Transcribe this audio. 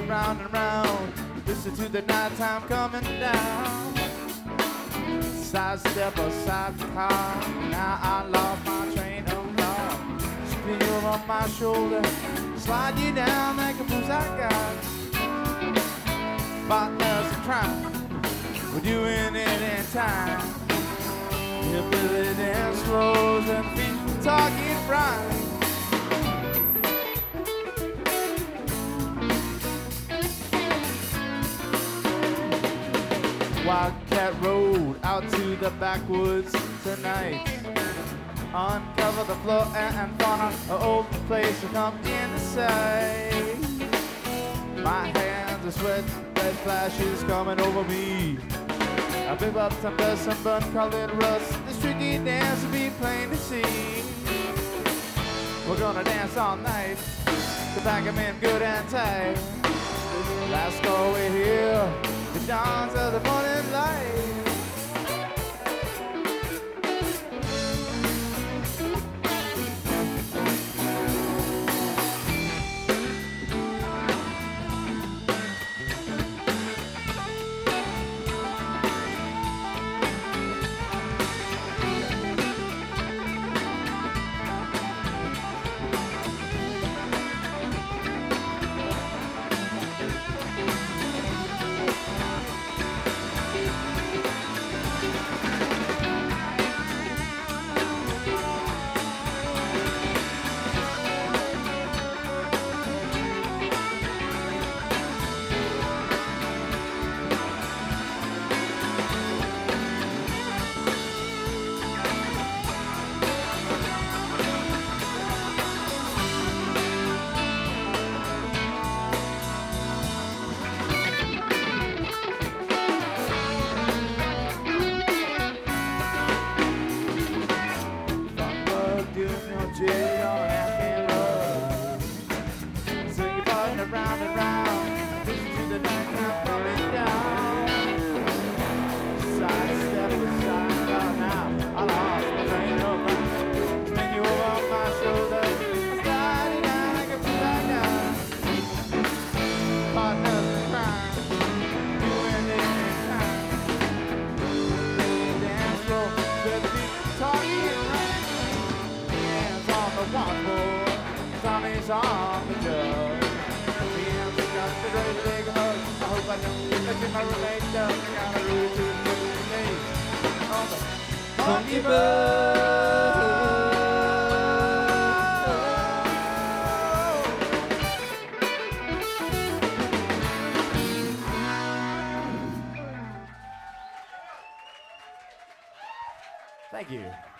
round and round. Listen to the nighttime coming down. Sidestep or side car. Now I lost my train of thought. Spin you on my shoulder, slide you down like a booze I got. Partners in crime, we're doing it in time. Hillbilly dance floors and feet talking right. Wildcat Road out to the backwoods tonight. Uncover the floor and fauna, an old place to come into sight. My hands are sweat, red flashes coming over me. I pick up some dust, some bun, call it rust. This tricky dance will be plain to see. We're gonna dance all night to pack 'em in good and tight. Last call we hear, the dawns of the morning light. Round and round, listen to the nighttime coming down. Sidestep and side out now. I lost my train of thought. Spin you over my shoulder, sliding down like a fly down. Partners in crime, doing it in time. Dance floor, the beat talking right. Hands on the washboard, Tommy's on the jug. I hope I don't let you my roommate down. I got a rule to relate on the funky bird. Thank you.